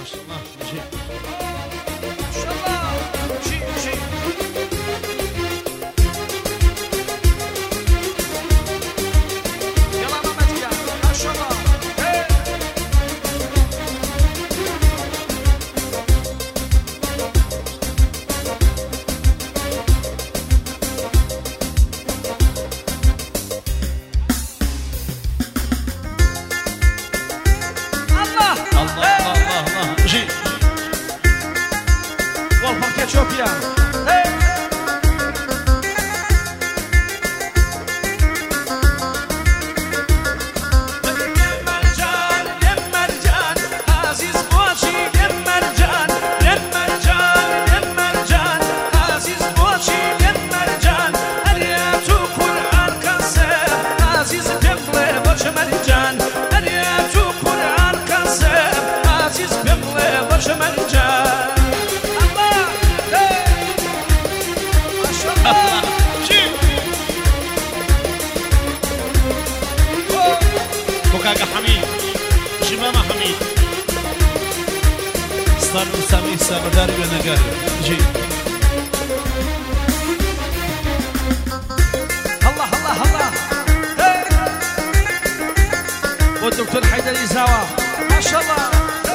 ما شاء الله جيب ما شاء الله جيب جيب يلا ماما تيا ما شاء الله Ethiopia. Hey! كاكا حميد شمامة حميد صار سامي سامداري ونقر جي الله الله الله والدكتور حيدر يزاوى ما شاء الله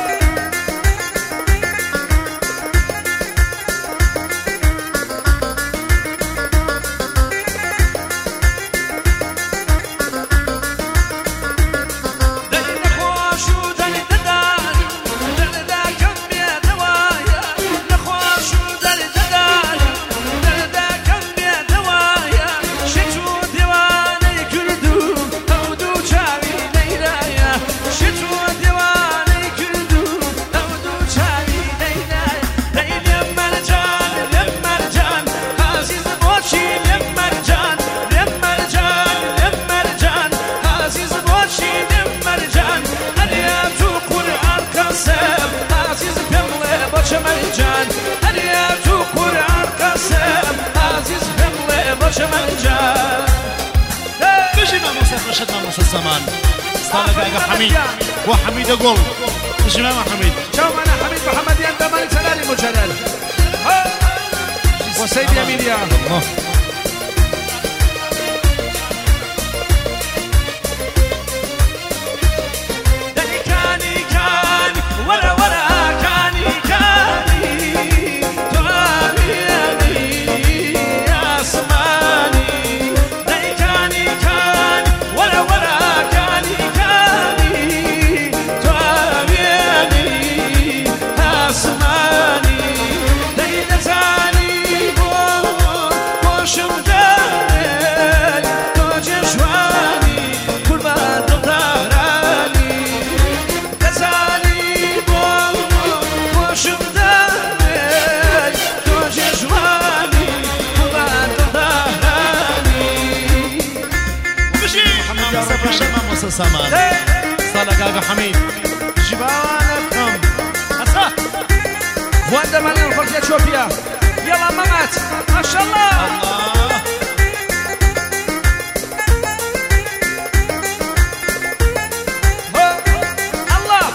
مرجان هريات وقرآن قسم عزيز بملي باش مرجان بجي ما موسى رشد ما موسى الزمان صار كاكا حميد وحميد أقول بجي ما حميد شو أنا حميد محمد يندمني سلالي مجلل وسيد يمين يا الله سامان صار كاكا حميد جبانكم أصح وأنت مالين فرق إثيوبيا يلا ممات ما شاء الله الله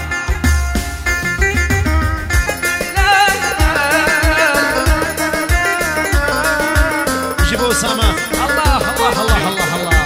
جيبوا أسامة الله الله الله الله الله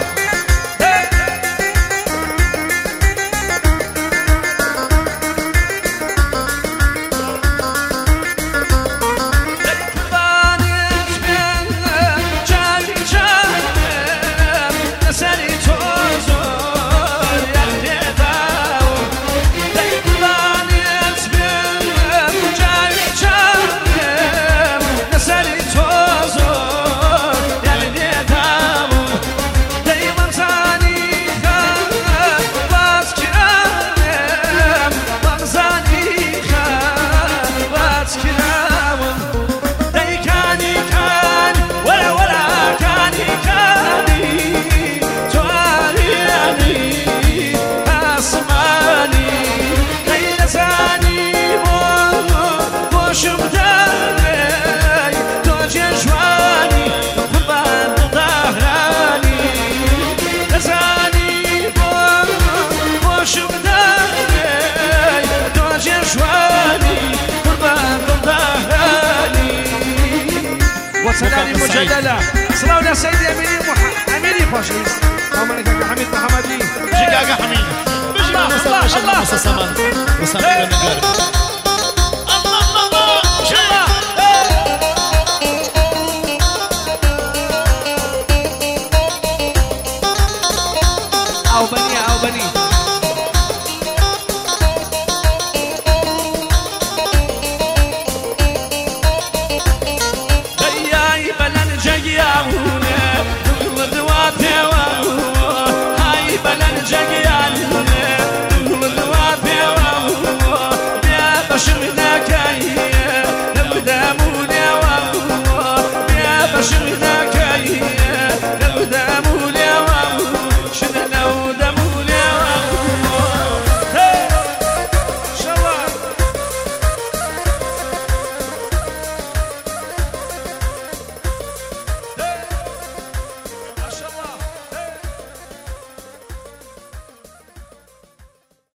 حميد صلاة سيدي أميري خوشي أمانك حميد محمدي بجي كاكا حميد بجي ما مسا رشد ما مسا سمان وسامي النقار